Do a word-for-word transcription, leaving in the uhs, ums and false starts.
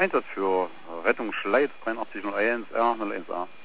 Einsatz für Rettungsschleit dreiundachtzig null eins R null eins A.